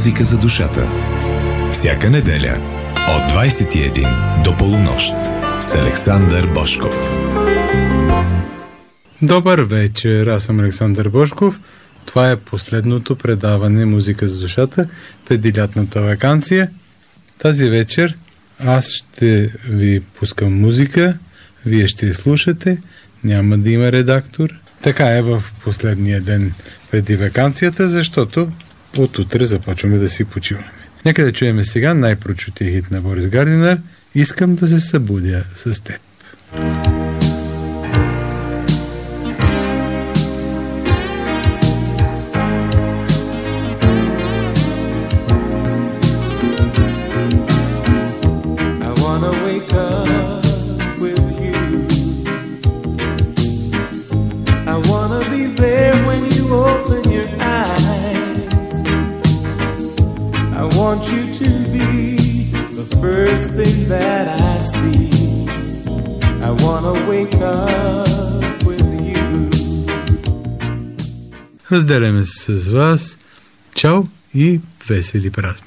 Музика за душата. Всяка неделя от 21 до полунощ с Александър Бошков. Добър вечер, аз съм Александър Бошков. Това е последното предаване Музика за душата преди лятната ваканция. Тази вечер аз ще ви пускам музика, вие ще слушате, няма да има редактор. Така е в последния ден преди ваканцията, защото от утре започваме да си почиваме. Нека да чуем сега най-прочутия хит на Борис Гардинер "Искам да се събудя с теб". Want you to be the first thing that I see. I wanna wake up with you. Разделяме се с вас. Чао и весели празници!